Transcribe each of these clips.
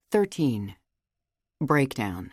13. Breakdown.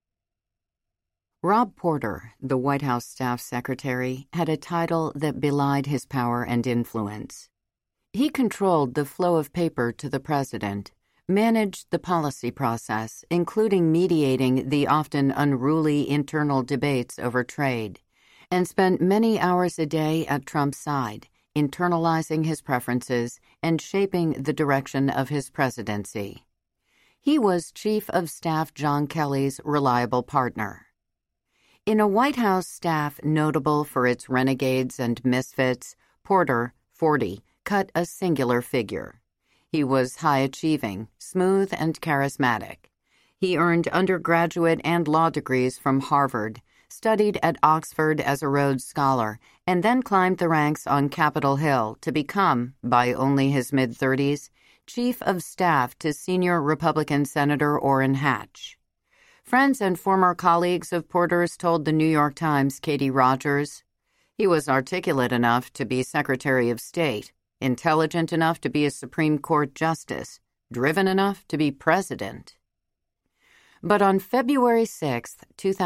Rob Porter, the White House staff secretary, had a title that belied his power and influence. He controlled the flow of paper to the president, managed the policy process, including mediating the often unruly internal debates over trade, and spent many hours a day at Trump's side, internalizing his preferences and shaping the direction of his presidency. He was Chief of Staff John Kelly's reliable partner. In a White House staff notable for its renegades and misfits, Porter, 40, cut a singular figure. He was high-achieving, smooth, and charismatic. He earned undergraduate and law degrees from Harvard, studied at Oxford as a Rhodes Scholar, and then climbed the ranks on Capitol Hill to become, by only his mid-30s, Chief of Staff to senior Republican Senator Orrin Hatch. Friends and former colleagues of Porter's told the New York Times' Katie Rogers, "He was articulate enough to be Secretary of State, intelligent enough to be a Supreme Court justice, driven enough to be president." But on February 6,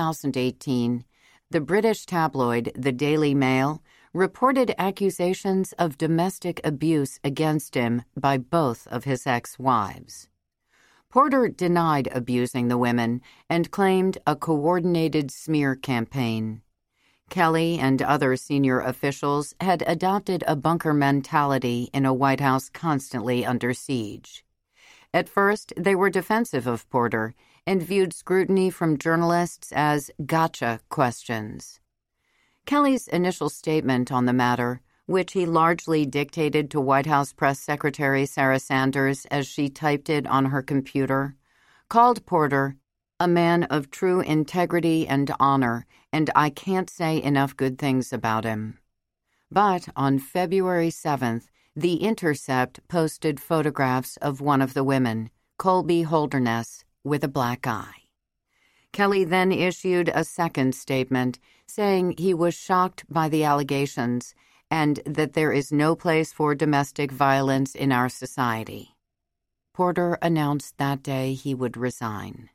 2018, the British tabloid The Daily Mail reported accusations of domestic abuse against him by both of his ex-wives. Porter denied abusing the women and claimed a coordinated smear campaign. Kelly and other senior officials had adopted a bunker mentality in a White House constantly under siege. At first, they were defensive of Porter and viewed scrutiny from journalists as gotcha questions. Kelly's initial statement on the matter, which he largely dictated to White House Press Secretary Sarah Sanders as she typed it on her computer, called Porter a man of true integrity and honor, and I can't say enough good things about him. But on February 7th, The Intercept posted photographs of one of the women, Colby Holderness, with a black eye. Kelly then issued a second statement saying he was shocked by the allegations and that there is no place for domestic violence in our society. Porter announced that day he would resign.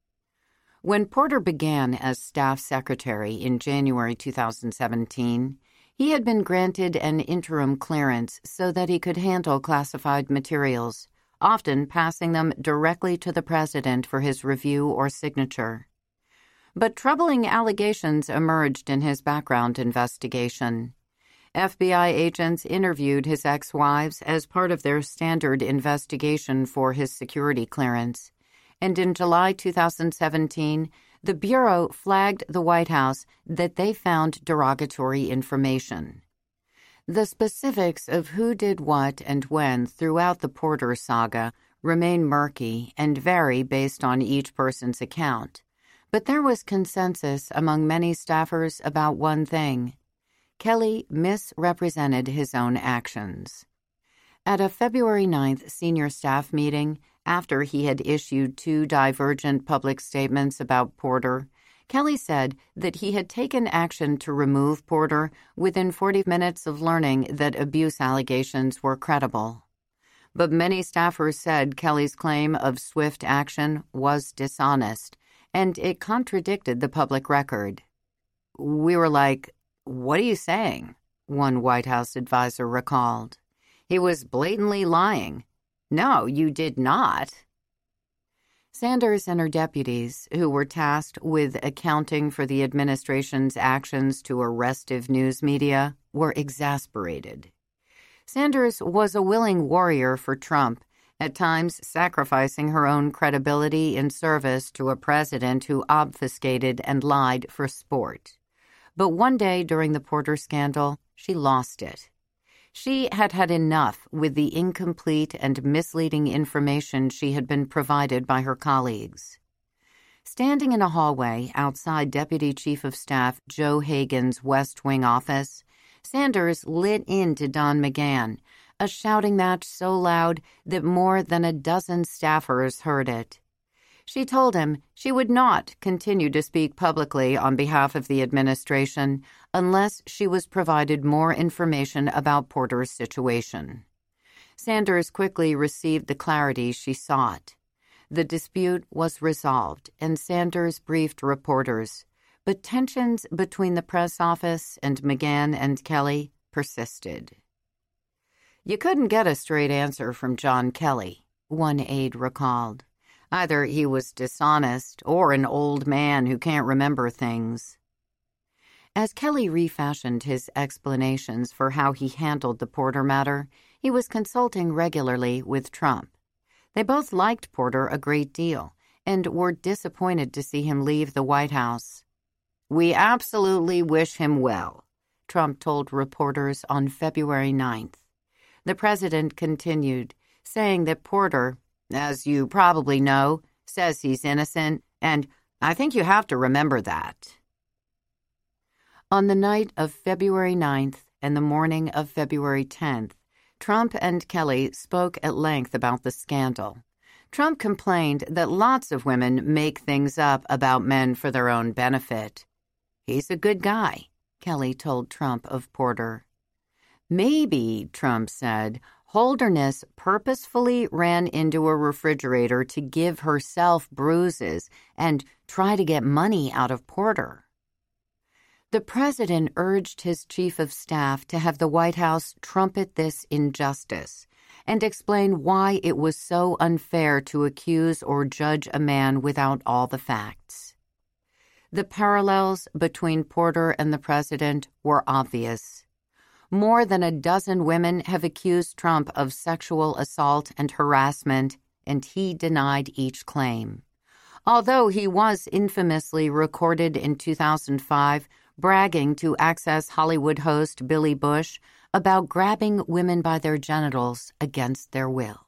When Porter began as staff secretary in January 2017, he had been granted an interim clearance so that he could handle classified materials, often passing them directly to the president for his review or signature. But troubling allegations emerged in his background investigation. FBI agents interviewed his ex-wives as part of their standard investigation for his security clearance, and in July 2017, the Bureau flagged the White House that they found derogatory information. The specifics of who did what and when throughout the Porter saga remain murky and vary based on each person's account, but there was consensus among many staffers about one thing: Kelly misrepresented his own actions. At a February 9th senior staff meeting, after he had issued two divergent public statements about Porter, Kelly said that he had taken action to remove Porter within 40 minutes of learning that abuse allegations were credible. But many staffers said Kelly's claim of swift action was dishonest, and it contradicted the public record. "We were like, 'What are you saying?' one White House advisor recalled. 'He was blatantly lying.' 'No, you did not.'" Sanders and her deputies, who were tasked with accounting for the administration's actions to a restive news media, were exasperated. Sanders was a willing warrior for Trump, at times sacrificing her own credibility in service to a president who obfuscated and lied for sport. But one day during the Porter scandal, she lost it. She had had enough with the incomplete and misleading information she had been provided by her colleagues. Standing in a hallway outside Deputy Chief of Staff Joe Hagan's West Wing office, Sanders lit into Don McGahn, a shouting match so loud that more than a dozen staffers heard it. She told him she would not continue to speak publicly on behalf of the administration unless she was provided more information about Porter's situation. Sanders quickly received the clarity she sought. The dispute was resolved, and Sanders briefed reporters, but tensions between the press office and McGahn and Kelly persisted. "You couldn't get a straight answer from John Kelly," one aide recalled. "Either he was dishonest or an old man who can't remember things." As Kelly refashioned his explanations for how he handled the Porter matter, he was consulting regularly with Trump. They both liked Porter a great deal and were disappointed to see him leave the White House. "We absolutely wish him well," Trump told reporters on February 9th. The president continued, saying that Porter, "as you probably know, says he's innocent, and I think you have to remember that." On the night of February 9th and the morning of February 10th, Trump and Kelly spoke at length about the scandal. Trump complained that lots of women make things up about men for their own benefit. "He's a good guy," Kelly told Trump of Porter. "Maybe," Trump said, "Holderness purposefully ran into a refrigerator to give herself bruises and try to get money out of Porter." The president urged his chief of staff to have the White House trumpet this injustice and explain why it was so unfair to accuse or judge a man without all the facts. The parallels between Porter and the president were obvious. More than a dozen women have accused Trump of sexual assault and harassment, and he denied each claim. Although he was infamously recorded in 2005 bragging to Access Hollywood host Billy Bush about grabbing women by their genitals against their will.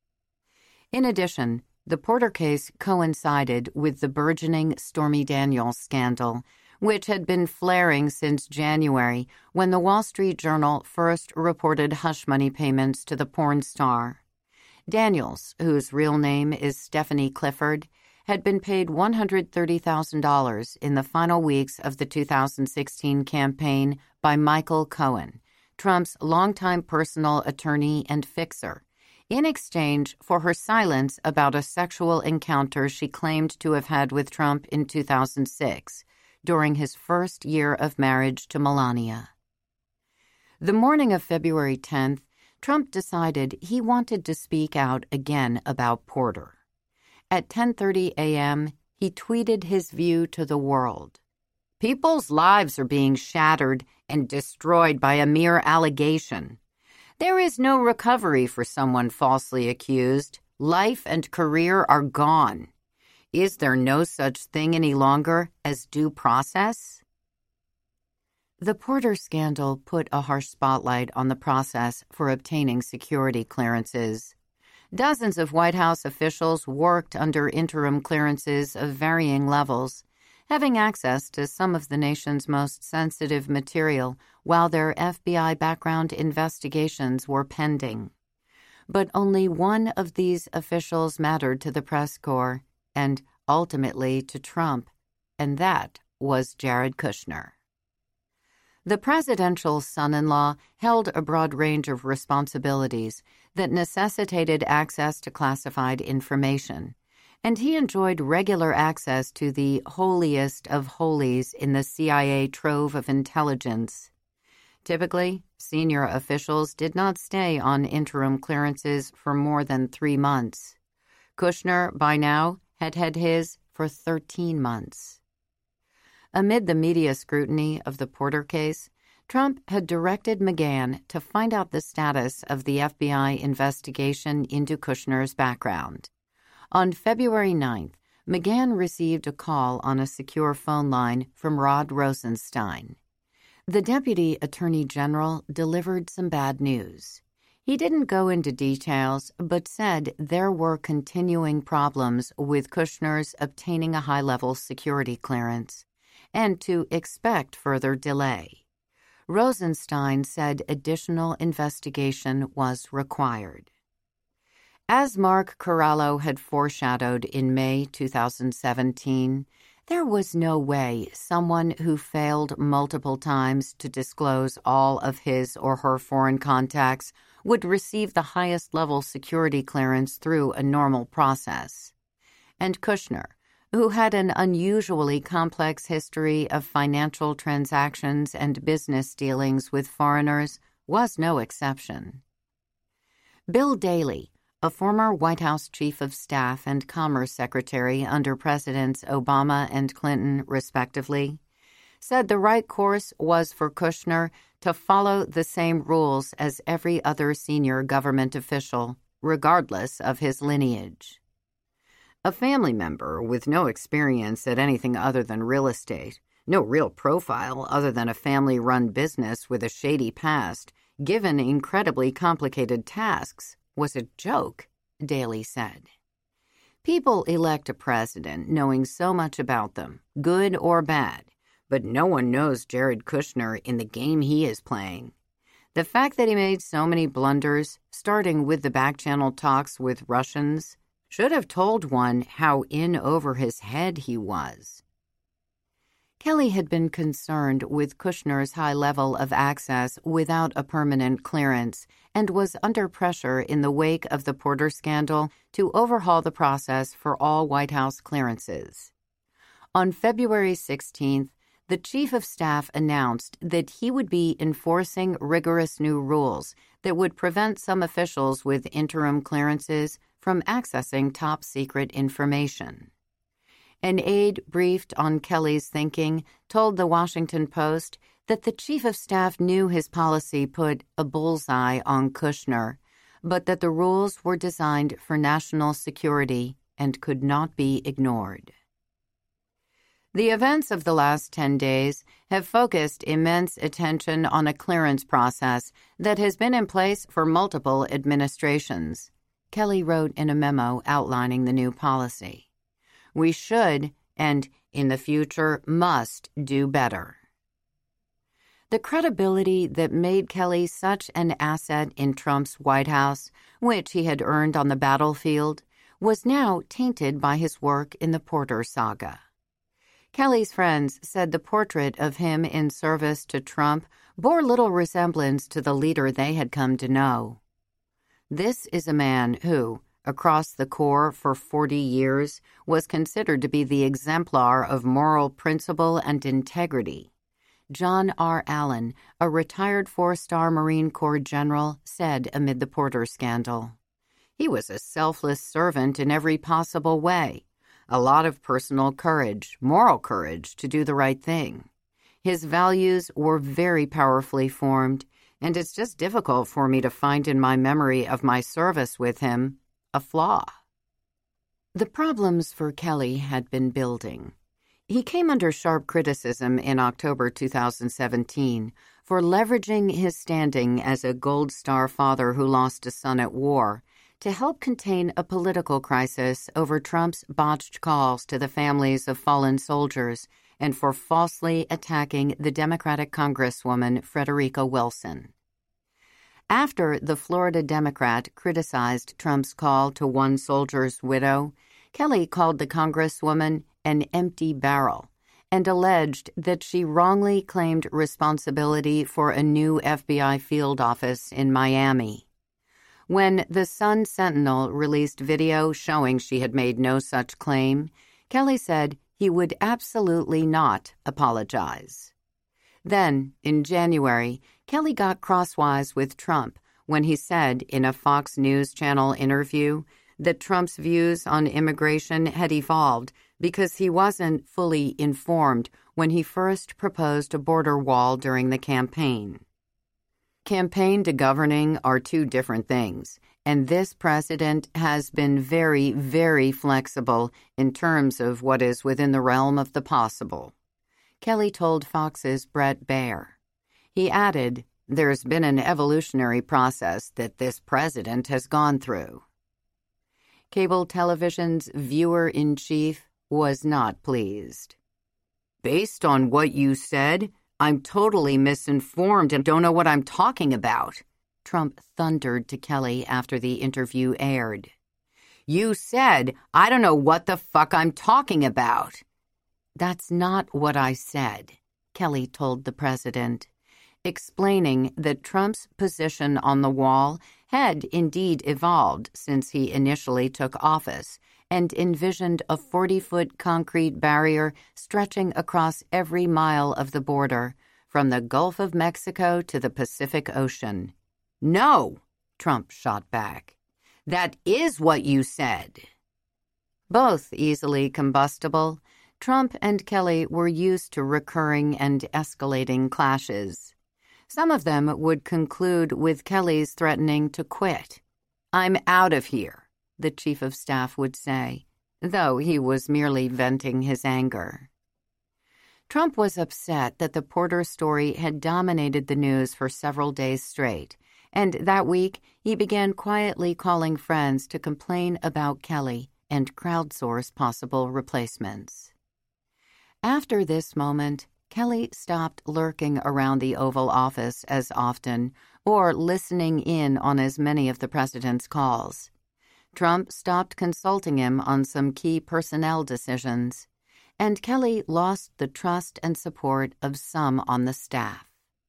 In addition, the Porter case coincided with the burgeoning Stormy Daniels scandal, which had been flaring since January when the Wall Street Journal first reported hush money payments to the porn star. Daniels, whose real name is Stephanie Clifford, had been paid $130,000 in the final weeks of the 2016 campaign by Michael Cohen, Trump's longtime personal attorney and fixer, in exchange for her silence about a sexual encounter she claimed to have had with Trump in 2006, during his first year of marriage to Melania. The morning of February 10th, Trump decided he wanted to speak out again about Porter. At 10:30 a.m., he tweeted his view to the world. "People's lives are being shattered and destroyed by a mere allegation. There is no recovery for someone falsely accused. Life and career are gone. Is there no such thing any longer as due process?" The Porter scandal put a harsh spotlight on the process for obtaining security clearances. Dozens of White House officials worked under interim clearances of varying levels, having access to some of the nation's most sensitive material while their FBI background investigations were pending. But only one of these officials mattered to the press corps and ultimately to Trump, and that was Jared Kushner. The presidential son-in-law held a broad range of responsibilities that necessitated access to classified information, and he enjoyed regular access to the holiest of holies in the CIA trove of intelligence. Typically, senior officials did not stay on interim clearances for more than 3 months. Kushner, by now, had had his for 13 months. Amid the media scrutiny of the Porter case, Trump had directed McGahn to find out the status of the FBI investigation into Kushner's background. On February 9th, McGahn received a call on a secure phone line from Rod Rosenstein. The Deputy Attorney General delivered some bad news. He didn't go into details, but said there were continuing problems with Kushner's obtaining a high-level security clearance, and to expect further delay. Rosenstein said additional investigation was required. As Mark Corallo had foreshadowed in May 2017, there was no way someone who failed multiple times to disclose all of his or her foreign contacts would receive the highest level security clearance through a normal process. and Kushner, who had an unusually complex history of financial transactions and business dealings with foreigners, was no exception. Bill Daley, a former White House Chief of Staff and Commerce Secretary under Presidents Obama and Clinton, respectively, said the right course was for Kushner to follow the same rules as every other senior government official, regardless of his lineage. A family member with no experience at anything other than real estate, no real profile other than a family-run business with a shady past, given incredibly complicated tasks, was a joke, Daley said. People elect a president knowing so much about them, good or bad, but no one knows Jared Kushner in the game he is playing. The fact that he made so many blunders, starting with the back-channel talks with Russians, should have told one how in over his head he was. Kelly had been concerned with Kushner's high level of access without a permanent clearance and was under pressure in the wake of the Porter scandal to overhaul the process for all White House clearances. On February 16th, the Chief of Staff announced that he would be enforcing rigorous new rules that would prevent some officials with interim clearances from accessing top-secret information. An aide briefed on Kelly's thinking told the Washington Post that the Chief of Staff knew his policy put a bullseye on Kushner, but that the rules were designed for national security and could not be ignored. The events of the last 10 days have focused immense attention on a clearance process that has been in place for multiple administrations, Kelly wrote in a memo outlining the new policy. We should, and in the future must, do better. The credibility that made Kelly such an asset in Trump's White House, which he had earned on the battlefield, was now tainted by his work in the Porter saga. Kelly's friends said the portrait of him in service to Trump bore little resemblance to the leader they had come to know. This is a man who, across the Corps for 40 years, was considered to be the exemplar of moral principle and integrity. John R. Allen, a retired 4-star Marine Corps general, said amid the Porter scandal, "He was a selfless servant in every possible way. A lot of personal courage, moral courage to do the right thing. His values were very powerfully formed, and it's just difficult for me to find in my memory of my service with him a flaw." The problems for Kelly had been building. He came under sharp criticism in October 2017 for leveraging his standing as a Gold Star father who lost a son at war to help contain a political crisis over Trump's botched calls to the families of fallen soldiers and for falsely attacking the Democratic Congresswoman Frederica Wilson. After the Florida Democrat criticized Trump's call to one soldier's widow, Kelly called the Congresswoman an empty barrel and alleged that she wrongly claimed responsibility for a new FBI field office in Miami. When the Sun Sentinel released video showing she had made no such claim, Kelly said he would absolutely not apologize. Then, in January, Kelly got crosswise with Trump when he said in a Fox News Channel interview that Trump's views on immigration had evolved because he wasn't fully informed when he first proposed a border wall during the campaign. Campaign to governing are two different things, and this president has been very, very flexible in terms of what is within the realm of the possible, Kelly told Fox's Bret Baier. He added, "There's been an evolutionary process that this president has gone through." Cable television's viewer-in-chief was not pleased. "Based on what you said, I'm totally misinformed and don't know what I'm talking about," Trump thundered to Kelly after the interview aired. "You said, I don't know what the fuck I'm talking about." "That's not what I said," Kelly told the president, explaining that Trump's position on the wall had indeed evolved since he initially took office and envisioned a 40-foot concrete barrier stretching across every mile of the border, from the Gulf of Mexico to the Pacific Ocean. "No," Trump shot back. "That is what you said." Both easily combustible, Trump and Kelly were used to recurring and escalating clashes. Some of them would conclude with Kelly's threatening to quit. "I'm out of here," the chief of staff would say, though he was merely venting his anger. Trump was upset that the Porter story had dominated the news for several days straight, and that week he began quietly calling friends to complain about Kelly and crowdsource possible replacements. After this moment, Kelly stopped lurking around the Oval Office as often or listening in on as many of the president's calls. Trump stopped consulting him on some key personnel decisions, and Kelly lost the trust and support of some on the staff.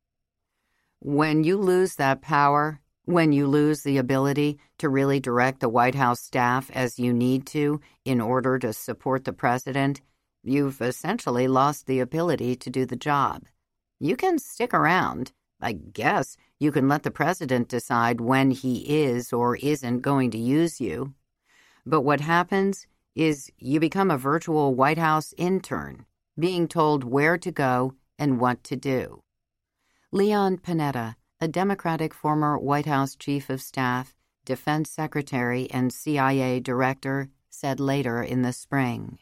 When you lose that power, when you lose the ability to really direct the White House staff as you need to in order to support the president, you've essentially lost the ability to do the job. You can stick around. I guess you can let the president decide when he is or isn't going to use you. But what happens is you become a virtual White House intern, being told where to go and what to do. Leon Panetta, a Democratic former White House chief of staff, defense secretary, and CIA director, said later in the spring.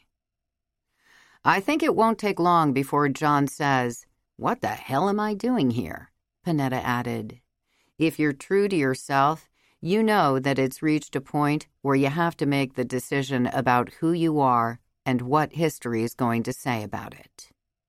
"I think it won't take long before John says, 'What the hell am I doing here?'" Panetta added. "If you're true to yourself, you know that it's reached a point where you have to make the decision about who you are and what history is going to say about it."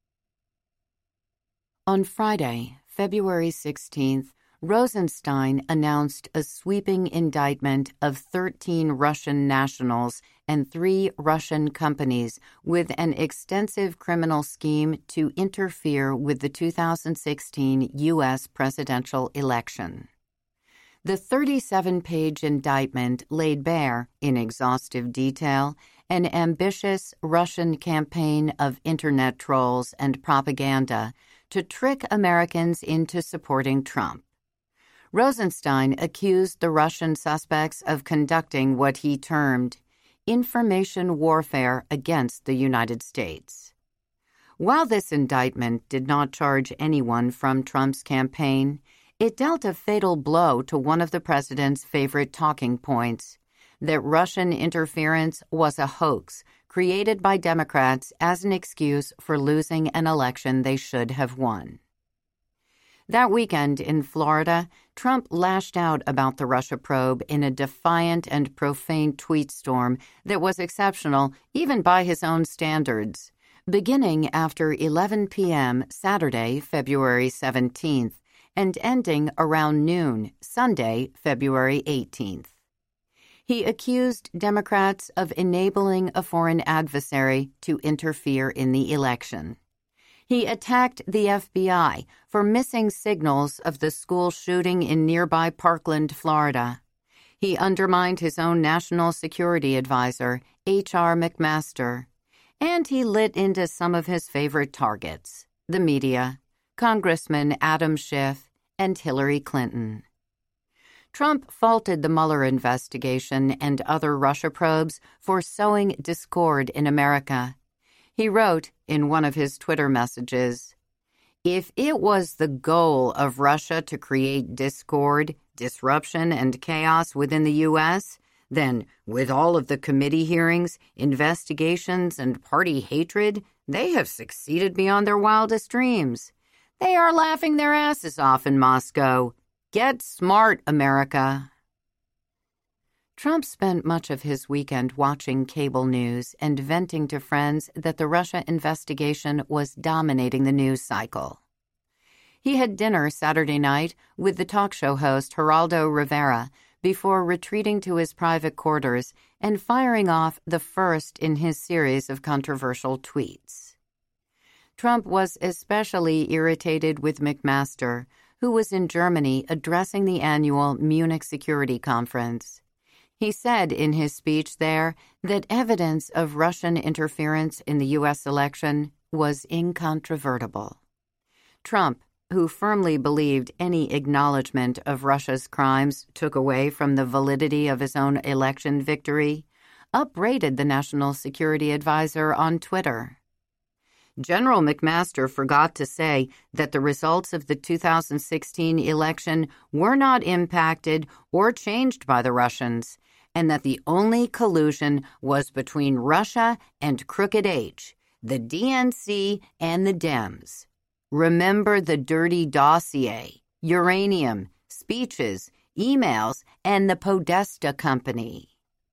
On Friday, February 16th, Rosenstein announced a sweeping indictment of 13 Russian nationals and 3 Russian companies with an extensive criminal scheme to interfere with the 2016 U.S. presidential election. The 37-page indictment laid bare, in exhaustive detail, an ambitious Russian campaign of Internet trolls and propaganda to trick Americans into supporting Trump. Rosenstein accused the Russian suspects of conducting what he termed information warfare against the United States. While this indictment did not charge anyone from Trump's campaign, it dealt a fatal blow to one of the president's favorite talking points, that Russian interference was a hoax created by Democrats as an excuse for losing an election they should have won. That weekend in Florida, Trump lashed out about the Russia probe in a defiant and profane tweet storm that was exceptional even by his own standards, beginning after 11 p.m. Saturday, February 17th, and ending around noon, Sunday, February 18th. He accused Democrats of enabling a foreign adversary to interfere in the election. He attacked the FBI for missing signals of the school shooting in nearby Parkland, Florida. He undermined his own national security advisor, H.R. McMaster, and he lit into some of his favorite targets, the media, Congressman Adam Schiff, and Hillary Clinton. Trump faulted the Mueller investigation and other Russia probes for sowing discord in America. He wrote in one of his Twitter messages, "If it was the goal of Russia to create discord, disruption, and chaos within the U.S., then with all of the committee hearings, investigations, and party hatred, they have succeeded beyond their wildest dreams. They are laughing their asses off in Moscow. Get smart, America." Trump spent much of his weekend watching cable news and venting to friends that the Russia investigation was dominating the news cycle. He had dinner Saturday night with the talk show host Geraldo Rivera before retreating to his private quarters and firing off the first in his series of controversial tweets. Trump was especially irritated with McMaster, who was in Germany addressing the annual Munich Security Conference. He said in his speech there that evidence of Russian interference in the U.S. election was incontrovertible. Trump, who firmly believed any acknowledgement of Russia's crimes took away from the validity of his own election victory, upbraided the National Security Advisor on Twitter. General McMaster forgot to say that the results of the 2016 election were not impacted or changed by the Russians, and that the only collusion was between Russia and Crooked H, the DNC and the Dems. Remember the dirty dossier, uranium, speeches, emails, and the Podesta Company.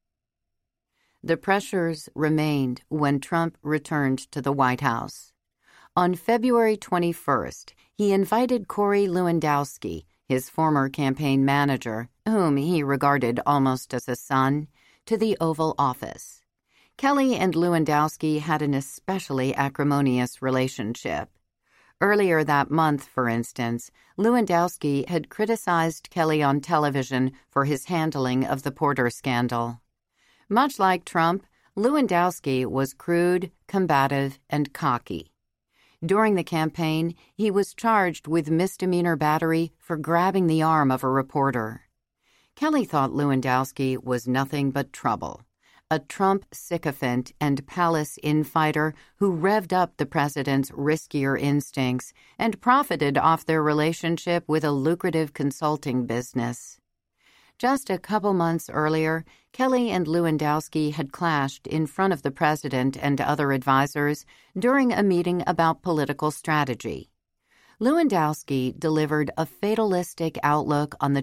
The pressures remained when Trump returned to the White House. On February 21st, he invited Corey Lewandowski, his former campaign manager, whom he regarded almost as a son, to the Oval Office. Kelly and Lewandowski had an especially acrimonious relationship. Earlier that month, for instance, Lewandowski had criticized Kelly on television for his handling of the Porter scandal. Much like Trump, Lewandowski was crude, combative, and cocky. During the campaign, he was charged with misdemeanor battery for grabbing the arm of a reporter. Kelly thought Lewandowski was nothing but trouble, a Trump sycophant and palace infighter who revved up the president's riskier instincts and profited off their relationship with a lucrative consulting business. Just a couple months earlier, Kelly and Lewandowski had clashed in front of the president and other advisors during a meeting about political strategy. Lewandowski delivered a fatalistic outlook on the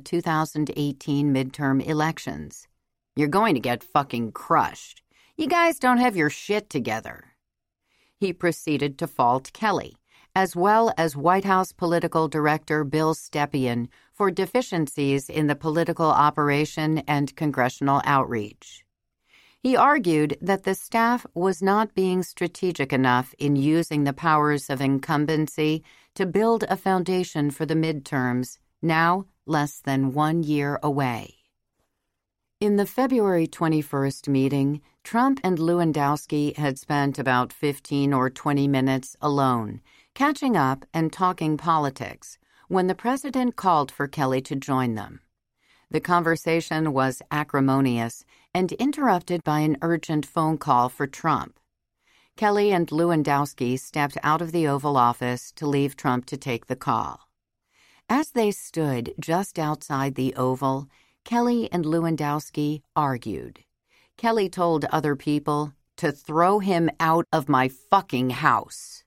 2018 midterm elections. "You're going to get fucking crushed. You guys don't have your shit together." He proceeded to fault Kelly, as well as White House political director Bill Stepien, for deficiencies in the political operation and congressional outreach. He argued that the staff was not being strategic enough in using the powers of incumbency to build a foundation for the midterms, now less than 1 year away. In the February 21st meeting, Trump and Lewandowski had spent about 15 or 20 minutes alone, catching up and talking politics, when the president called for Kelly to join them. The conversation was acrimonious and interrupted by an urgent phone call for Trump. Kelly and Lewandowski stepped out of the Oval Office to leave Trump to take the call. As they stood just outside the Oval, Kelly and Lewandowski argued. Kelly told other people to throw him out of my fucking house.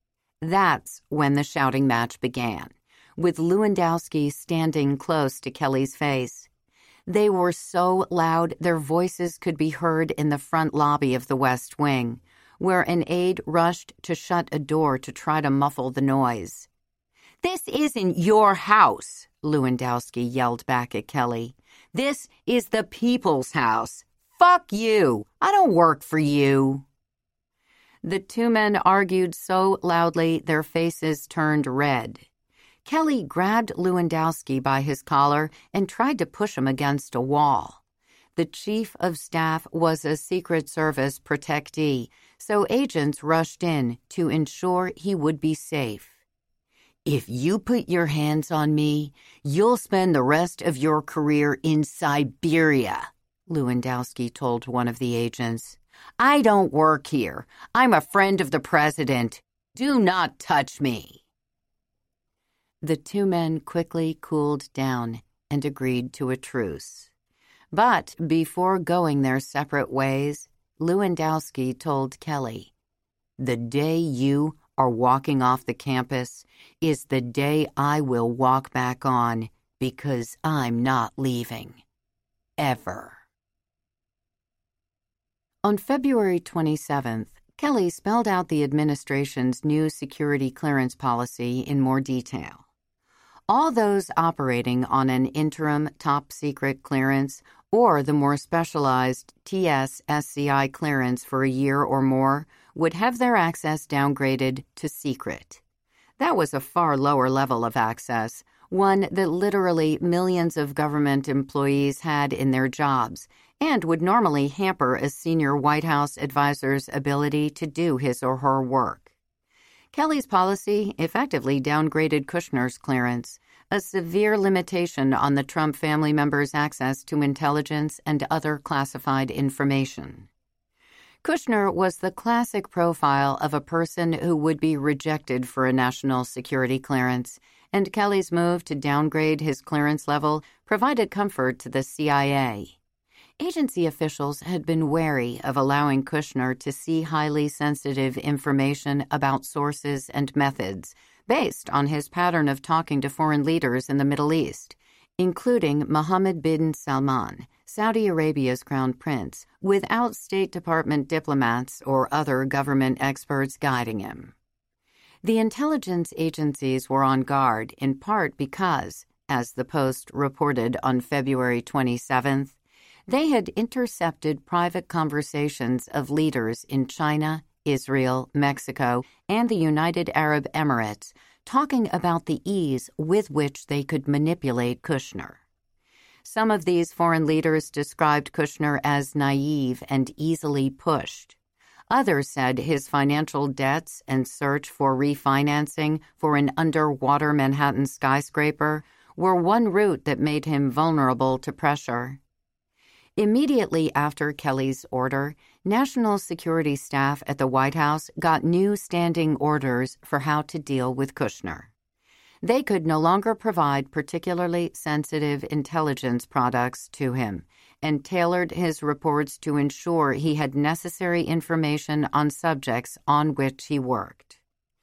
That's when the shouting match began, with Lewandowski standing close to Kelly's face. They were so loud their voices could be heard in the front lobby of the West Wing, where an aide rushed to shut a door to try to muffle the noise. "This isn't your house," Lewandowski yelled back at Kelly. "This is the people's house. Fuck you. I don't work for you." The two men argued so loudly their faces turned red. Kelly grabbed Lewandowski by his collar and tried to push him against a wall. The chief of staff was a Secret Service protectee, so agents rushed in to ensure he would be safe. "If you put your hands on me, you'll spend the rest of your career in Siberia," Lewandowski told one of the agents. "I don't work here. I'm a friend of the president. Do not touch me." The two men quickly cooled down and agreed to a truce. But before going their separate ways, Lewandowski told Kelly, "The day you are walking off the campus is the day I will walk back on, because I'm not leaving. Ever." On February 27th, Kelly spelled out the administration's new security clearance policy in more detail. All those operating on an interim top-secret clearance or the more specialized TS-SCI clearance for a year or more would have their access downgraded to secret. That was a far lower level of access, one that literally millions of government employees had in their jobs and would normally hamper a senior White House advisor's ability to do his or her work. Kelly's policy effectively downgraded Kushner's clearance, a severe limitation on the Trump family members' access to intelligence and other classified information. Kushner was the classic profile of a person who would be rejected for a national security clearance, and Kelly's move to downgrade his clearance level provided comfort to the CIA. Agency officials had been wary of allowing Kushner to see highly sensitive information about sources and methods based on his pattern of talking to foreign leaders in the Middle East, including Mohammed bin Salman, Saudi Arabia's crown prince, without State Department diplomats or other government experts guiding him. The intelligence agencies were on guard in part because, as the Post reported on February 27th, they had intercepted private conversations of leaders in China, Israel, Mexico, and the United Arab Emirates talking about the ease with which they could manipulate Kushner. Some of these foreign leaders described Kushner as naive and easily pushed. Others said his financial debts and search for refinancing for an underwater Manhattan skyscraper were one route that made him vulnerable to pressure. Immediately after Kelly's order, national security staff at the White House got new standing orders for how to deal with Kushner. They could no longer provide particularly sensitive intelligence products to him and tailored his reports to ensure he had necessary information on subjects on which he worked.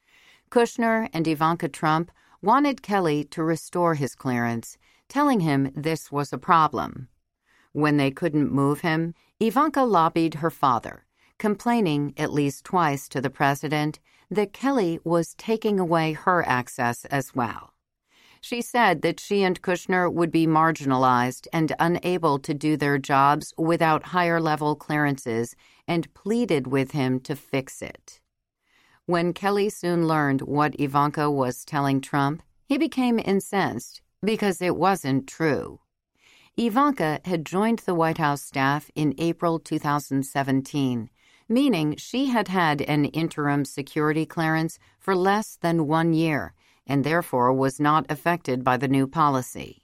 Kushner and Ivanka Trump wanted Kelly to restore his clearance, telling him this was a problem. When they couldn't move him, Ivanka lobbied her father, complaining at least twice to the president that Kelly was taking away her access as well. She said that she and Kushner would be marginalized and unable to do their jobs without higher-level clearances and pleaded with him to fix it. When Kelly soon learned what Ivanka was telling Trump, he became incensed because it wasn't true. Ivanka had joined the White House staff in April 2017, meaning she had had an interim security clearance for less than 1 year and therefore was not affected by the new policy.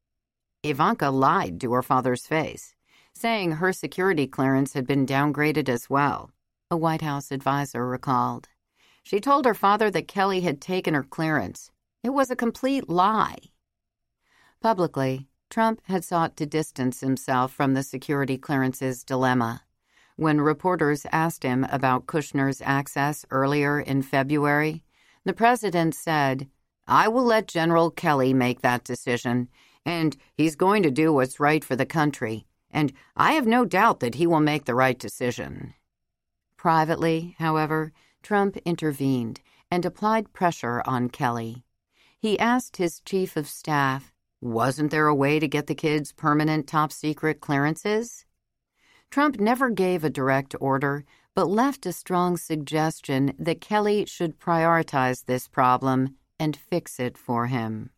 Ivanka lied to her father's face, saying her security clearance had been downgraded as well, a White House advisor recalled. She told her father that Kelly had taken her clearance. It was a complete lie. Publicly, Trump had sought to distance himself from the security clearances dilemma. When reporters asked him about Kushner's access earlier in February, the president said, "I will let General Kelly make that decision, and he's going to do what's right for the country, and I have no doubt that he will make the right decision." Privately, however, Trump intervened and applied pressure on Kelly. He asked his chief of staff, wasn't there a way to get the kids permanent top-secret clearances? Trump never gave a direct order, but left a strong suggestion that Kelly should prioritize this problem and fix it for him.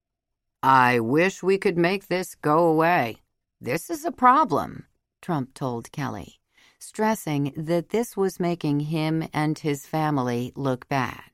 "I wish we could make this go away. This is a problem," Trump told Kelly, stressing that this was making him and his family look bad.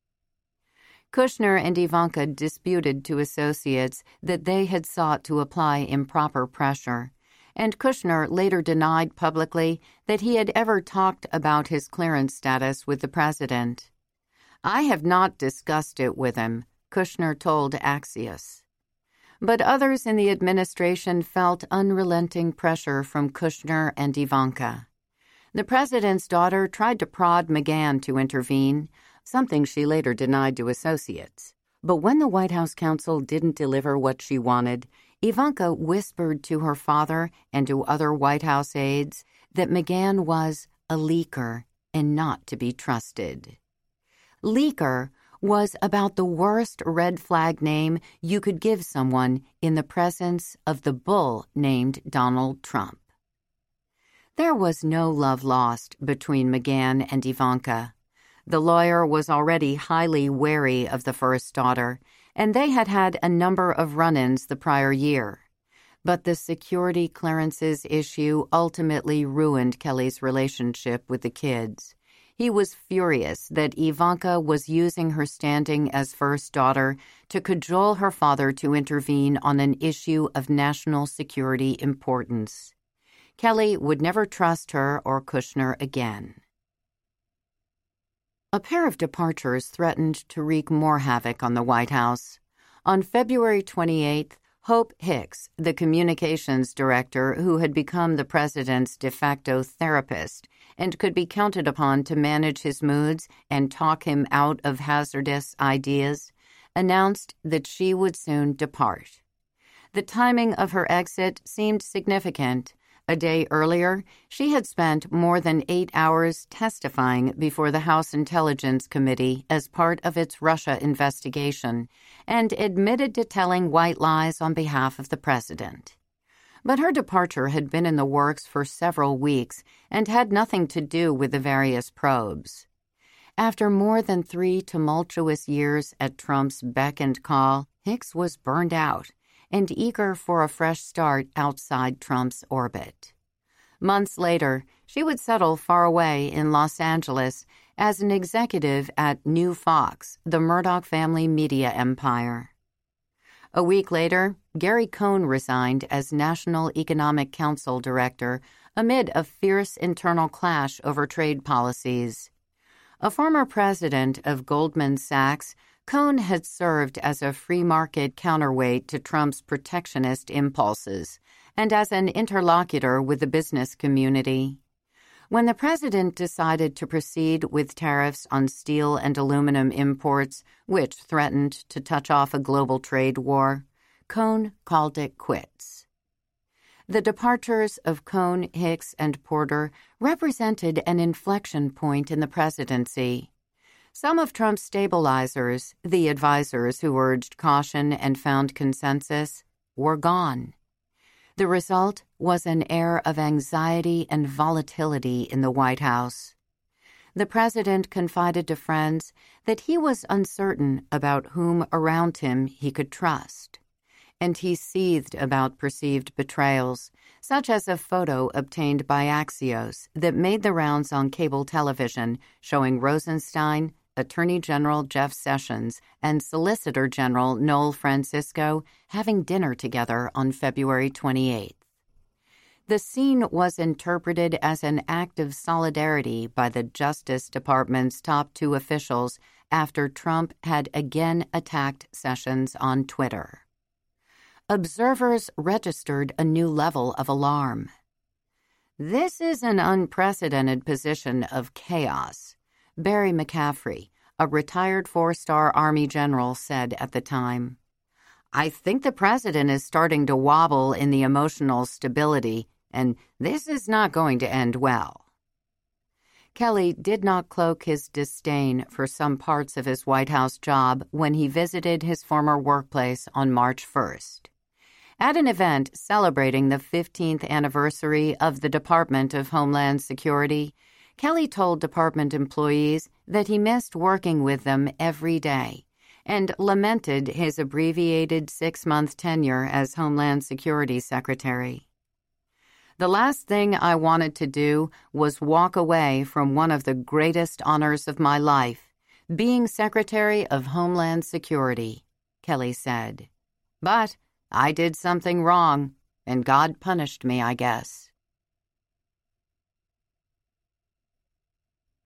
Kushner and Ivanka disputed to associates that they had sought to apply improper pressure, and Kushner later denied publicly that he had ever talked about his clearance status with the president. "I have not discussed it with him," Kushner told Axios. But others in the administration felt unrelenting pressure from Kushner and Ivanka. The president's daughter tried to prod McGahn to intervene, something she later denied to associates. But when the White House counsel didn't deliver what she wanted, Ivanka whispered to her father and to other White House aides that McGahn was a leaker and not to be trusted. Leaker was about the worst red flag name you could give someone in the presence of the bull named Donald Trump. There was no love lost between McGahn and Ivanka. The lawyer was already highly wary of the first daughter, and they had had a number of run-ins the prior year. But the security clearances issue ultimately ruined Kelly's relationship with the kids. He was furious that Ivanka was using her standing as first daughter to cajole her father to intervene on an issue of national security importance. Kelly would never trust her or Kushner again. A pair of departures threatened to wreak more havoc on the White House. On February 28th, Hope Hicks, the communications director who had become the president's de facto therapist and could be counted upon to manage his moods and talk him out of hazardous ideas, announced that she would soon depart. The timing of her exit seemed significant. A day earlier, she had spent more than 8 hours testifying before the House Intelligence Committee as part of its Russia investigation and admitted to telling white lies on behalf of the president. But her departure had been in the works for several weeks and had nothing to do with the various probes. After more than 3 tumultuous years at Trump's beck and call, Hicks was burned out and eager for a fresh start outside Trump's orbit. Months later, she would settle far away in Los Angeles as an executive at New Fox, the Murdoch family media empire. A week later, Gary Cohn resigned as National Economic Council director amid a fierce internal clash over trade policies. A former president of Goldman Sachs, Cohn had served as a free market counterweight to Trump's protectionist impulses and as an interlocutor with the business community. When the president decided to proceed with tariffs on steel and aluminum imports, which threatened to touch off a global trade war, Cohn called it quits. The departures of Cohn, Hicks, and Porter represented an inflection point in the presidency. Some of Trump's stabilizers, the advisors who urged caution and found consensus, were gone. The result was an air of anxiety and volatility in the White House. The president confided to friends that he was uncertain about whom around him he could trust, and he seethed about perceived betrayals, such as a photo obtained by Axios that made the rounds on cable television showing Rosenstein, Attorney General Jeff Sessions, and Solicitor General Noel Francisco having dinner together on February 28th. The scene was interpreted as an act of solidarity by the Justice Department's top 2 officials after Trump had again attacked Sessions on Twitter. Observers registered a new level of alarm. This is an unprecedented position of chaos, Barry McCaffrey, a retired 4-star Army general, said at the time. I think the president is starting to wobble in the emotional stability, and this is not going to end well. Kelly did not cloak his disdain for some parts of his White House job when he visited his former workplace on March 1st. At an event celebrating the 15th anniversary of the Department of Homeland Security, Kelly told department employees that he missed working with them every day and lamented his abbreviated 6-month tenure as Homeland Security Secretary. The last thing I wanted to do was walk away from one of the greatest honors of my life, being Secretary of Homeland Security, Kelly said. But I did something wrong, and God punished me, I guess.